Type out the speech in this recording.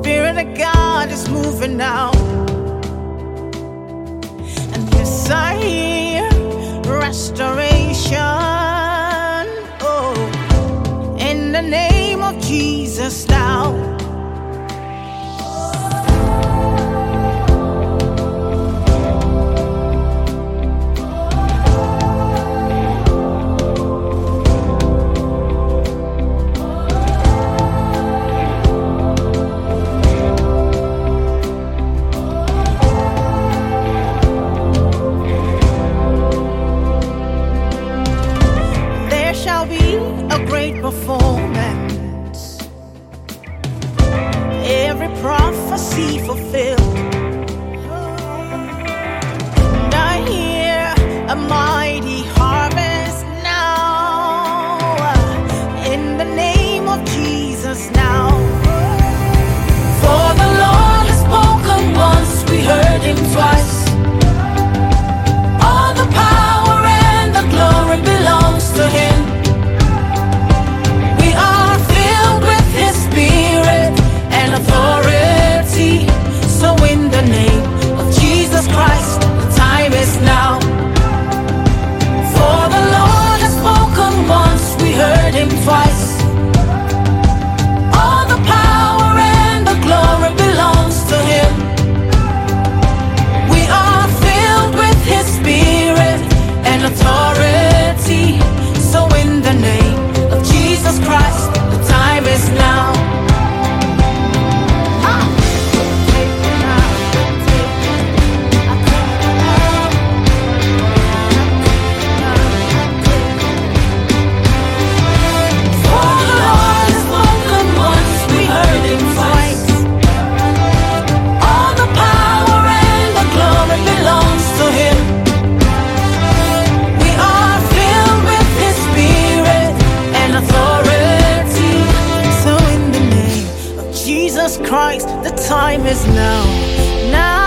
Spirit of God is moving now. And yes, I hear restoration. Oh, in the name of Jesus now. Performance, every prophecy fulfilled, and I hear a mighty harvest now, in the name of Jesus now. For the Lord has spoken once, we heard him twice. All the power and the glory belongs to him. Authority, so in the name of Jesus Christ, the time is now. For the Lord has spoken once, we heard him twice. All the power and the glory belongs to him. We are filled with his spirit and authority, so in the name of Jesus Christ, the time is now. Jesus Christ, the time is now. Now.